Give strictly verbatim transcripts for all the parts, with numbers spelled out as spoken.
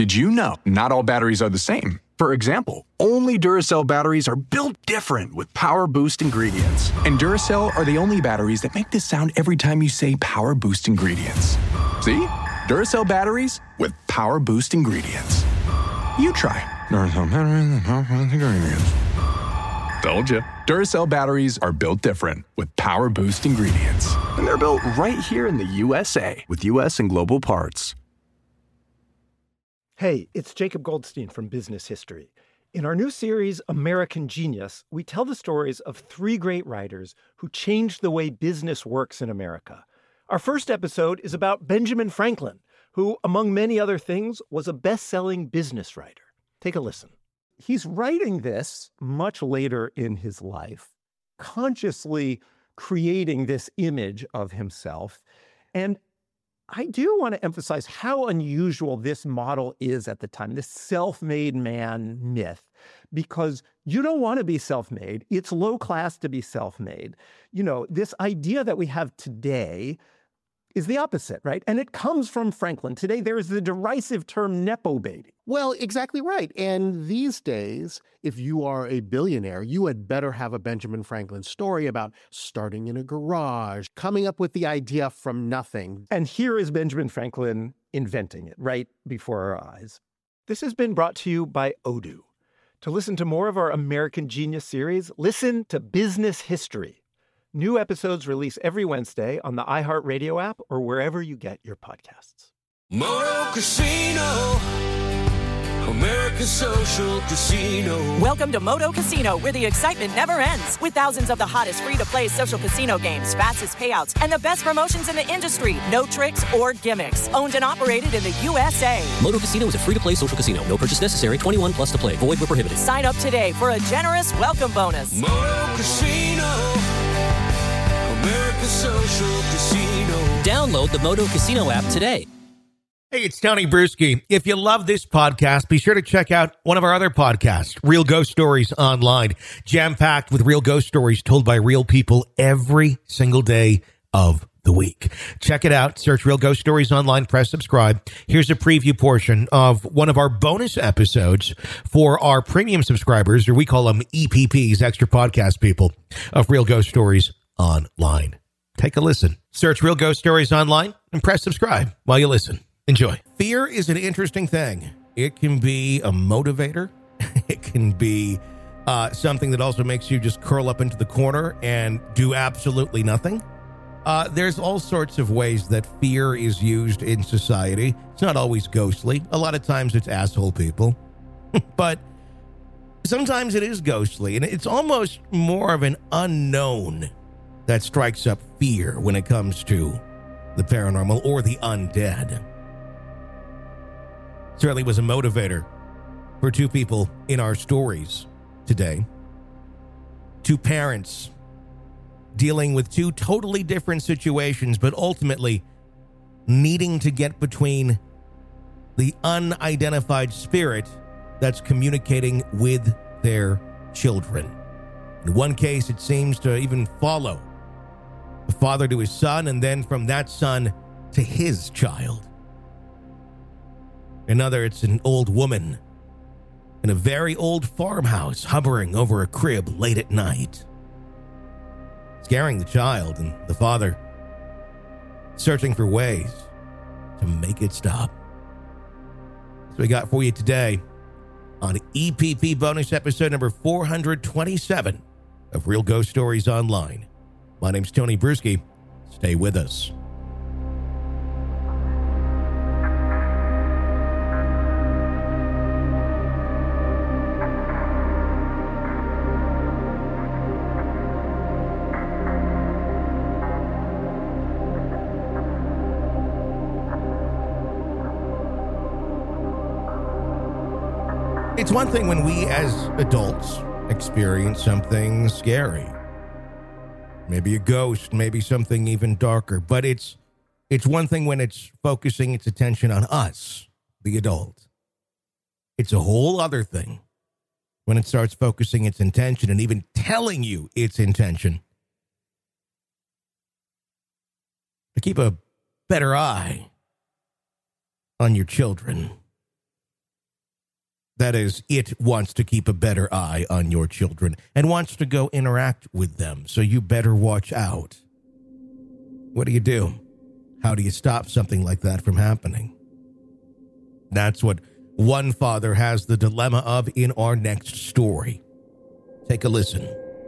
Did you know not all batteries are the same? For example, only Duracell batteries are built different with Power Boost ingredients. And Duracell are the only batteries that make this sound every time you say Power Boost ingredients. See? Duracell batteries with Power Boost ingredients. You try. Duracell batteries with Power Boost ingredients. Told you. Duracell batteries are built different with Power Boost ingredients. And they're built right here in the U S A with U S and global parts. Hey, it's Jacob Goldstein from Business History. In our new series, American Genius, we tell the stories of three great writers who changed the way business works in America. Our first episode is about Benjamin Franklin, who, among many other things, was a best-selling business writer. Take a listen. He's writing this much later in his life, consciously creating this image of himself. And I do want to emphasize how unusual this model is at the time, this self-made man myth, because you don't want to be self-made. It's low class to be self-made. You know, this idea that we have today is the opposite, right? And it comes from Franklin. Today, there is the derisive term nepo baby. Well, exactly right. And these days, if you are a billionaire, you had better have a Benjamin Franklin story about starting in a garage, coming up with the idea from nothing. And here is Benjamin Franklin inventing it right before our eyes. This has been brought to you by Odoo. To listen to more of our American Genius series, listen to Business History. New episodes release every Wednesday on the iHeartRadio app or wherever you get your podcasts. Moto Casino, America's social casino. Welcome to Moto Casino, where the excitement never ends. With thousands of the hottest free-to-play social casino games, fastest payouts, and the best promotions in the industry. No tricks or gimmicks. Owned and operated in the U S A. Moto Casino is a free-to-play social casino. No purchase necessary. twenty-one plus to play. Void where prohibited. Sign up today for a generous welcome bonus. Moto Casino, America's social casino. Download the Moto Casino app today. Hey, it's Tony Bruschi. If you love this podcast, be sure to check out one of our other podcasts, Real Ghost Stories Online, jam-packed with real ghost stories told by real people every single day of the week. Check it out. Search Real Ghost Stories Online. Press subscribe. Here's a preview portion of one of our bonus episodes for our premium subscribers, or we call them E P Ps, extra podcast people, of Real Ghost Stories Online. Take a listen. Search Real Ghost Stories Online and press subscribe while you listen. Enjoy. Fear is an interesting thing. It can be a motivator. It can be uh, something that also makes you just curl up into the corner and do absolutely nothing. Uh, there's all sorts of ways that fear is used in society. It's not always ghostly. A lot of times it's asshole people. But sometimes it is ghostly, and it's almost more of an unknown that strikes up fear when it comes to the paranormal or the undead. Certainly was a motivator for two people in our stories today. Two parents dealing with two totally different situations, but ultimately needing to get between the unidentified spirit that's communicating with their children. In one case, it seems to even follow the father to his son, and then from that son to his child. Another, it's an old woman in a very old farmhouse hovering over a crib late at night, scaring the child, and the father searching for ways to make it stop. So we got for you today on E P P bonus episode number four hundred twenty-seven of Real Ghost Stories Online. My name's Tony Bruschi. Stay with us. It's one thing when we as adults experience something scary. Maybe a ghost, maybe something even darker. But it's it's one thing when it's focusing its attention on us, the adult. It's a whole other thing when it starts focusing its intention and even telling you its intention to keep a better eye on your children. That is, it wants to keep a better eye on your children and wants to go interact with them, so you better watch out. What do you do? How do you stop something like that from happening? That's what one father has the dilemma of in our next story. Take a listen.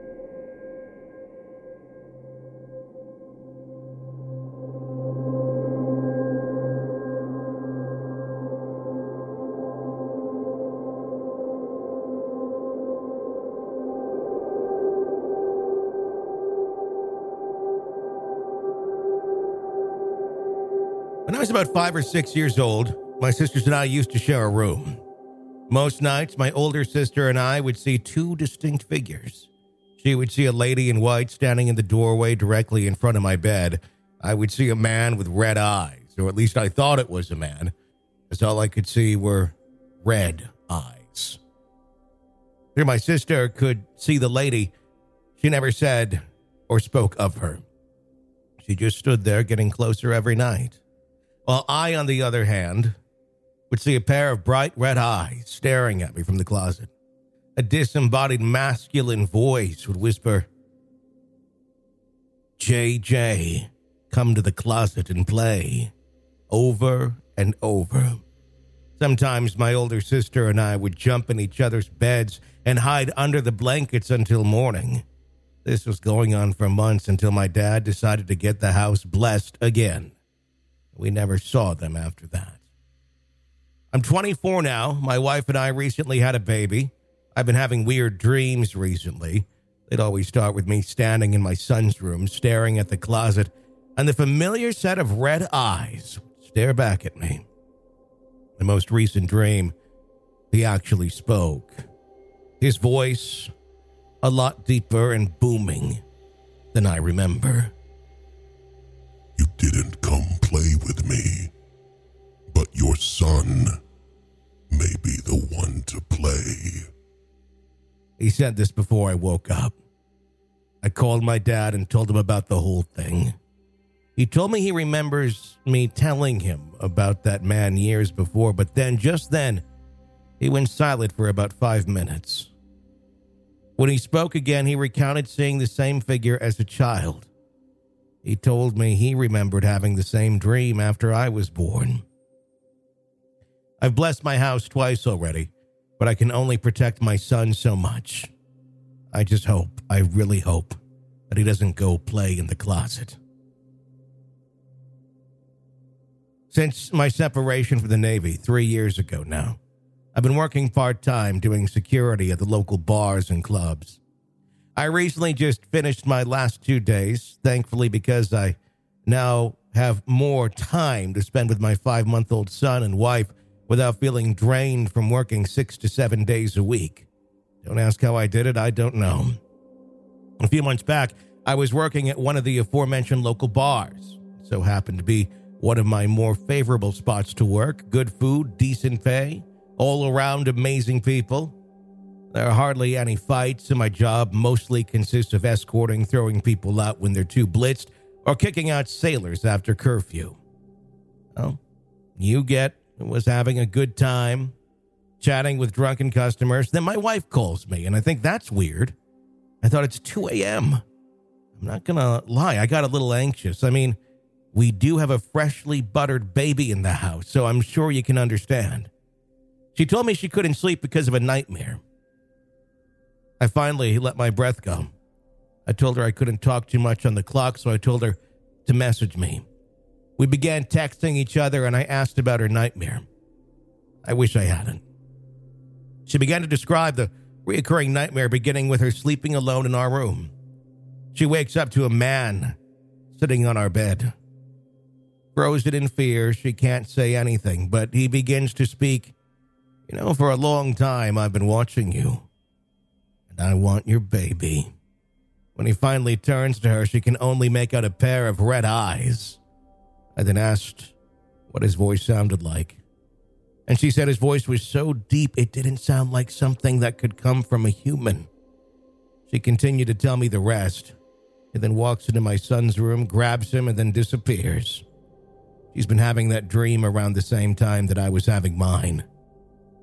When I was about five or six years old, my sisters and I used to share a room. Most nights, my older sister and I would see two distinct figures. She would see a lady in white standing in the doorway directly in front of my bed. I would see a man with red eyes, or at least I thought it was a man, as all I could see were red eyes. Here, my sister could see the lady. She never said or spoke of her. She just stood there getting closer every night. While I, on the other hand, would see a pair of bright red eyes staring at me from the closet. A disembodied masculine voice would whisper, "J J, come to the closet and play," over and over. Sometimes my older sister and I would jump in each other's beds and hide under the blankets until morning. This was going on for months until my dad decided to get the house blessed again. We never saw them after that. I'm twenty-four now. My wife and I recently had a baby. I've been having weird dreams recently. They'd always start with me standing in my son's room, staring at the closet, and the familiar set of red eyes would stare back at me. The most recent dream, he actually spoke. His voice, a lot deeper and booming than I remember. "You didn't come play with me, but your son may be the one to play." He said this before I woke up. I called my dad and told him about the whole thing. He told me he remembers me telling him about that man years before, but then, just then, he went silent for about five minutes. When he spoke again, he recounted seeing the same figure as a child. He told me he remembered having the same dream after I was born. I've blessed my house twice already, but I can only protect my son so much. I just hope, I really hope, that he doesn't go play in the closet. Since my separation from the Navy three years ago now, I've been working part-time doing security at the local bars and clubs. I recently just finished my last two days, thankfully, because I now have more time to spend with my five-month-old son and wife without feeling drained from working six to seven days a week. Don't ask how I did it, I don't know. A few months back, I was working at one of the aforementioned local bars. It so happened to be one of my more favorable spots to work. Good food, decent pay, all around amazing people. There are hardly any fights, and my job mostly consists of escorting, throwing people out when they're too blitzed, or kicking out sailors after curfew. Well, you get was having a good time, chatting with drunken customers. Then my wife calls me, and I think that's weird. I thought it's two a.m. I'm not going to lie, I got a little anxious. I mean, we do have a freshly buttered baby in the house, so I'm sure you can understand. She told me she couldn't sleep because of a nightmare. I finally let my breath go. I told her I couldn't talk too much on the clock, so I told her to message me. We began texting each other, and I asked about her nightmare. I wish I hadn't. She began to describe the recurring nightmare beginning with her sleeping alone in our room. She wakes up to a man sitting on our bed. Frozen in fear, she can't say anything, but he begins to speak. "You know, for a long time I've been watching you. I want your baby." When he finally turns to her, she can only make out a pair of red eyes. I then asked what his voice sounded like. And she said his voice was so deep it didn't sound like something that could come from a human. She continued to tell me the rest. He then walks into my son's room, grabs him, and then disappears. She's been having that dream around the same time that I was having mine.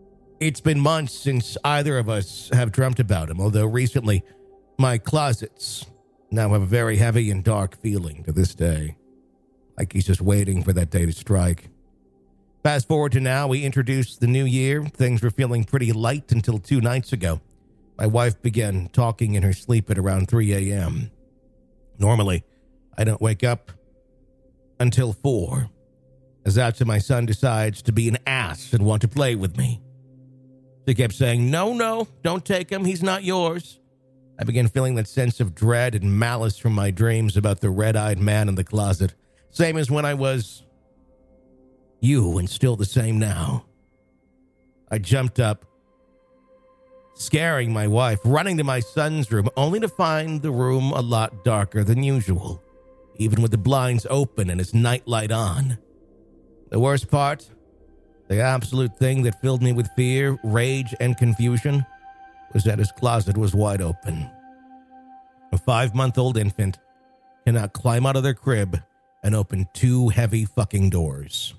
It's been months since either of us have dreamt about him, although recently my closets now have a very heavy and dark feeling to this day. Like he's just waiting for that day to strike. Fast forward to now, we introduced the new year. Things were feeling pretty light until two nights ago. My wife began talking in her sleep at around three a.m. Normally, I don't wake up until four, as after my son decides to be an ass and want to play with me. She kept saying, no, no, don't take him. He's not yours. I began feeling that sense of dread and malice from my dreams about the red-eyed man in the closet. Same as when I was you, and still the same now. I jumped up, scaring my wife, running to my son's room, only to find the room a lot darker than usual, even with the blinds open and his nightlight on. The worst part, the absolute thing that filled me with fear, rage, and confusion, was that his closet was wide open. A five-month-old infant cannot climb out of their crib and open two heavy fucking doors.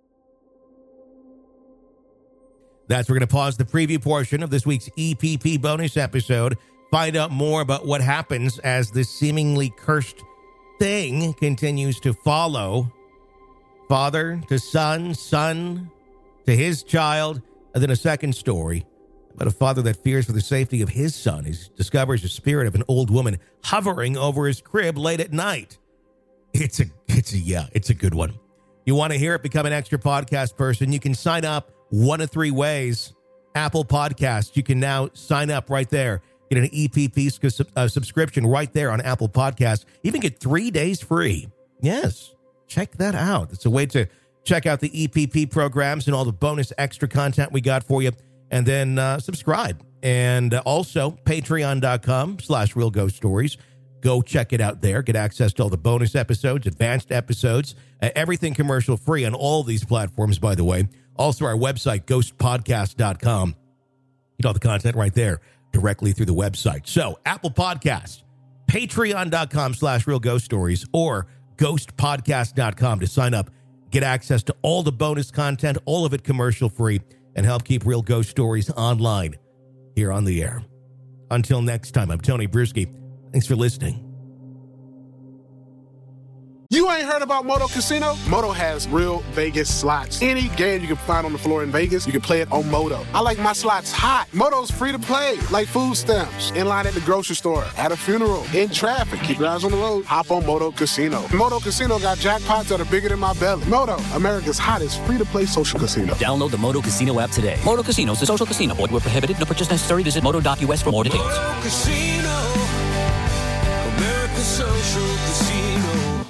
That's we're going to pause the preview portion of this week's E P P bonus episode, find out more about what happens as this seemingly cursed thing continues to follow father to son, son to his child, and then a second story about a father that fears for the safety of his son. He discovers the spirit of an old woman hovering over his crib late at night. It's a, it's a, yeah, it's a good one. You want to hear it, become an extra podcast person. You can sign up one of three ways. Apple Podcasts, you can now sign up right there. Get an E P P uh, subscription right there on Apple Podcasts. Even get three days free. Yes, check that out. It's a way to check out the E P P programs and all the bonus extra content we got for you. And then uh, subscribe. And uh, also, patreon.com slash Real Ghost Stories. Go check it out there. Get access to all the bonus episodes, advanced episodes, uh, everything commercial free on all these platforms, by the way. Also, our website, ghost podcast dot com. Get all the content right there directly through the website. So, Apple Podcasts, patreon.com slash Real Ghost Stories, or ghost podcast dot com to sign up. Get access to all the bonus content, all of it commercial free, and help keep Real Ghost Stories online here on the air. Until next time, I'm Tony Bruschi. Thanks for listening. You ain't heard about Moto Casino? Moto has real Vegas slots. Any game you can find on the floor in Vegas, you can play it on Moto. I like my slots hot. Moto's free to play, like food stamps, in line at the grocery store, at a funeral, in traffic. Keep your eyes on the road. Hop on Moto Casino. Moto Casino got jackpots that are bigger than my belly. Moto, America's hottest free-to-play social casino. Download the Moto Casino app today. Moto Casino is a social casino. Void where prohibited. No purchase necessary. Visit moto dot u s for more details. Moto Casino, America's social casino.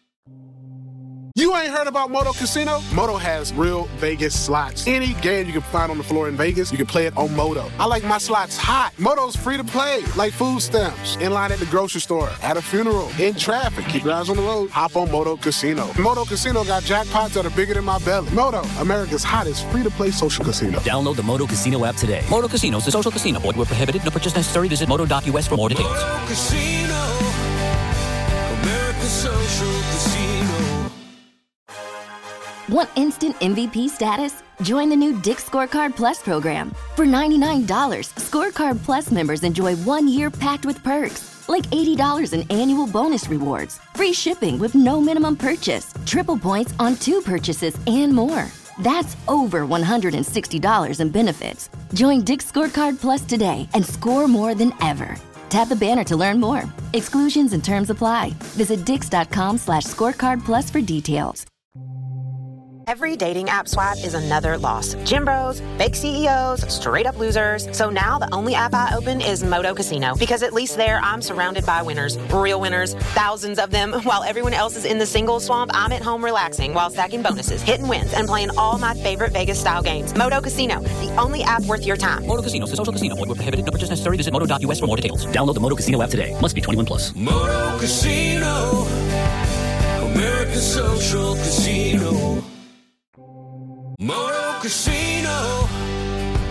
You ain't heard about Moto Casino? Moto has real Vegas slots. Any game you can find on the floor in Vegas, you can play it on Moto. I like my slots hot. Moto's free to play, like food stamps, in line at the grocery store, at a funeral, in traffic. Keep your eyes on the road. Hop on Moto Casino. Moto Casino got jackpots that are bigger than my belly. Moto, America's hottest free-to-play social casino. Download the Moto Casino app today. Moto Casino is a social casino. Void where prohibited. No purchase necessary. Visit moto dot u s for more details. Moto Casino, America's social casino. Want instant M V P status? Join the new Dick's Scorecard Plus program. For ninety-nine dollars, Scorecard Plus members enjoy one year packed with perks, like eighty dollars in annual bonus rewards, free shipping with no minimum purchase, triple points on two purchases, and more. That's over one hundred sixty dollars in benefits. Join Dick's Scorecard Plus today and score more than ever. Tap the banner to learn more. Exclusions and terms apply. Visit dix.com slash scorecard plus for details. Every dating app swipe is another loss. Gym bros, fake C E Os, straight up losers. So now the only app I open is Moto Casino, because at least there I'm surrounded by winners. Real winners, thousands of them. While everyone else is in the single swamp, I'm at home relaxing while stacking bonuses, hitting wins, and playing all my favorite Vegas style games. Moto Casino, the only app worth your time. Moto Casino is a social casino. Void where prohibited. No purchase necessary. Visit moto dot u s for more details. Download the Moto Casino app today. Must be twenty-one plus. Moto Casino, America's social casino. Moto Casino,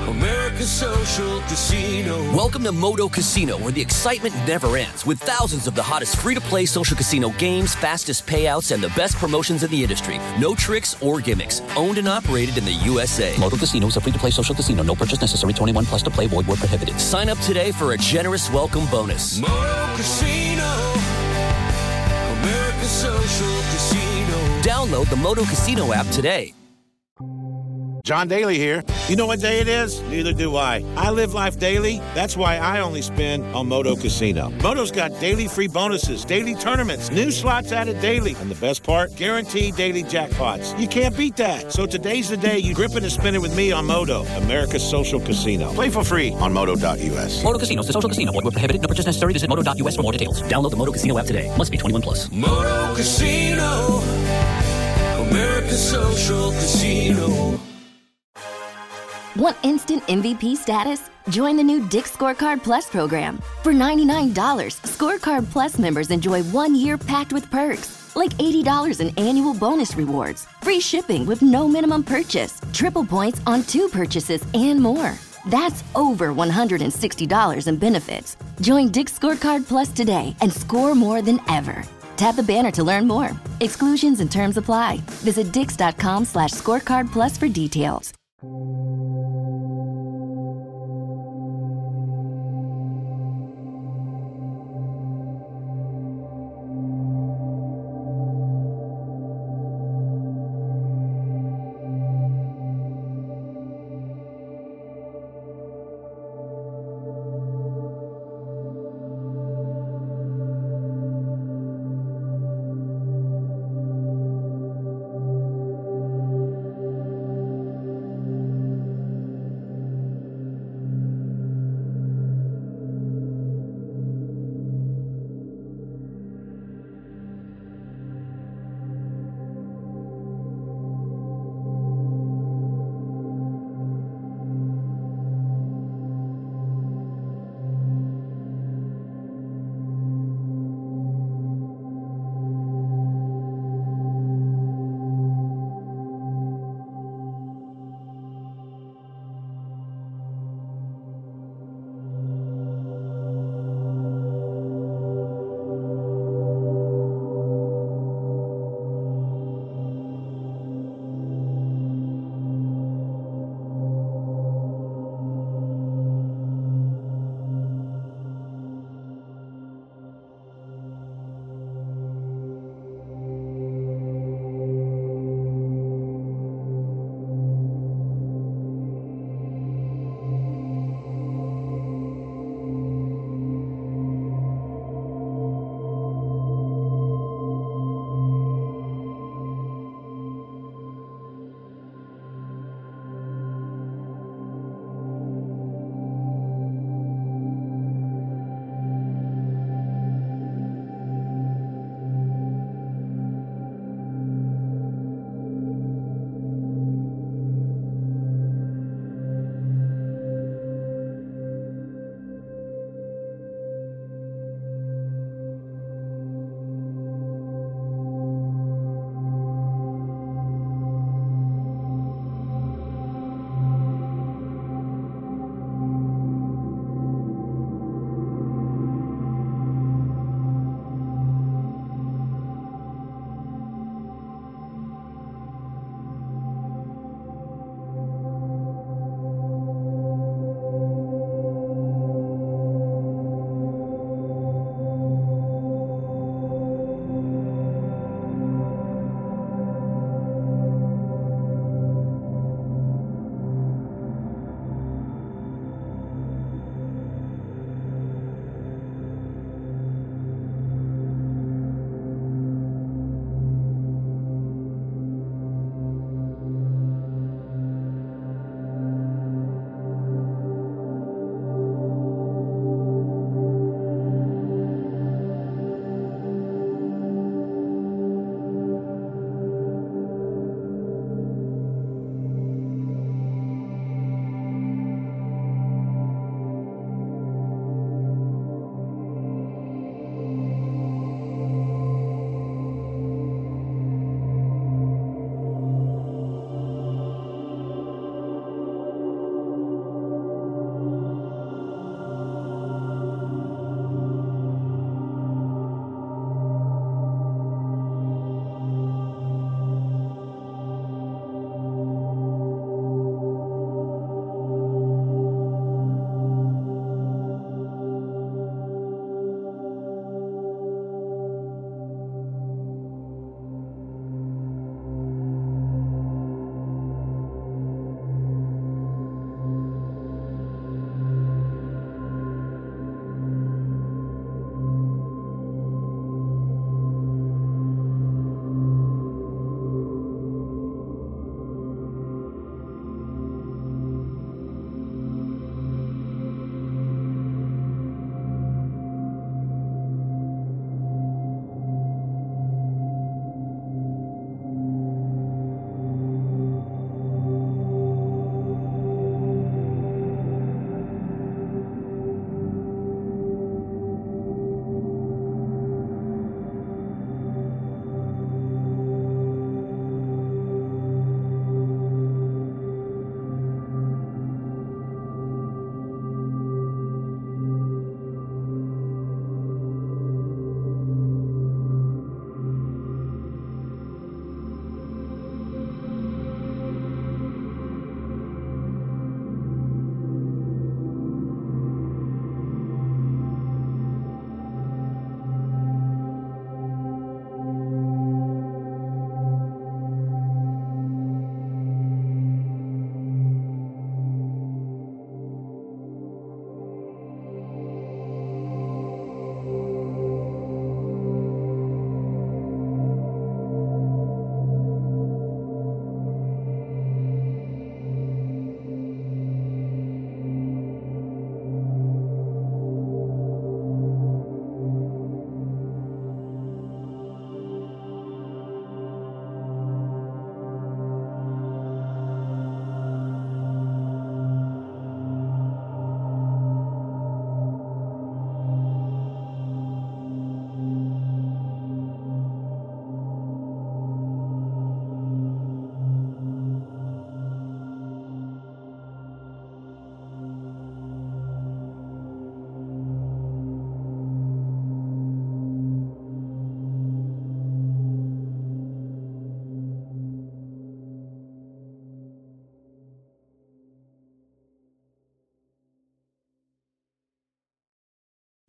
American Social Casino. Welcome to Moto Casino, where the excitement never ends, with thousands of the hottest free-to-play social casino games, fastest payouts, and the best promotions in the industry. No tricks or gimmicks. Owned and operated in the U S A. Moto Casino is a free-to-play social casino. No purchase necessary. twenty-one plus to play. Void where prohibited. Sign up today for a generous welcome bonus. Moto Casino. American Social Casino. Download the Moto Casino app today. John Daly here. You know what day it is? Neither do I. I live life daily. That's why I only spin on Moto Casino. Moto's got daily free bonuses, daily tournaments, new slots added daily, and the best part, guaranteed daily jackpots. You can't beat that. So today's the day you grip it and spin it with me on Moto, America's social casino. Play for free on moto dot u s. Moto Casino is a social casino. Void where prohibited. No purchase necessary. Visit moto dot u s for more details. Download the Moto Casino app today. Must be twenty-one plus. Moto Casino. American Social Casino. Want instant M V P status? Join the new Dick's Scorecard Plus program. For ninety-nine dollars, Scorecard Plus members enjoy one year packed with perks, like eighty dollars in annual bonus rewards, free shipping with no minimum purchase, triple points on two purchases, and more. That's over one hundred sixty dollars in benefits. Join Dick's Scorecard Plus today and score more than ever. Tap the banner to learn more. Exclusions and terms apply. Visit dix.com slash scorecard plus for details.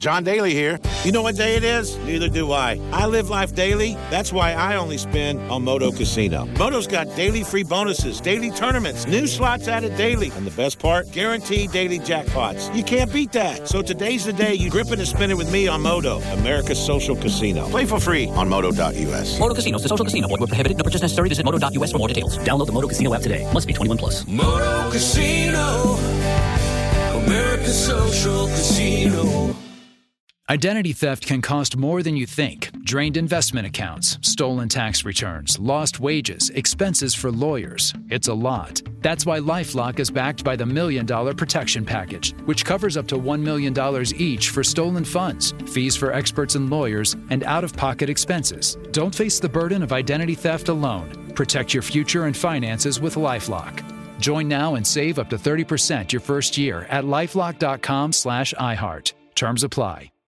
John Daly here. You know what day it is? Neither do I. I live life daily. That's why I only spin on Moto Casino. Moto's got daily free bonuses, daily tournaments, new slots added daily, and the best part, guaranteed daily jackpots. You can't beat that. So today's the day you grip it and spin it with me on Moto, America's social casino. Play for free on moto dot u s. Moto Casino, the social casino. Void where prohibited. No purchase necessary. Visit moto dot u s for more details. Download the Moto Casino app today. Must be twenty-one plus. Moto Casino, America's social casino. Identity theft can cost more than you think. Drained investment accounts, stolen tax returns, lost wages, expenses for lawyers. It's a lot. That's why LifeLock is backed by the Million Dollar Protection Package, which covers up to one million dollars each for stolen funds, fees for experts and lawyers, and out-of-pocket expenses. Don't face the burden of identity theft alone. Protect your future and finances with LifeLock. Join now and save up to thirty percent your first year at LifeLock dot com slash iHeart. Terms apply.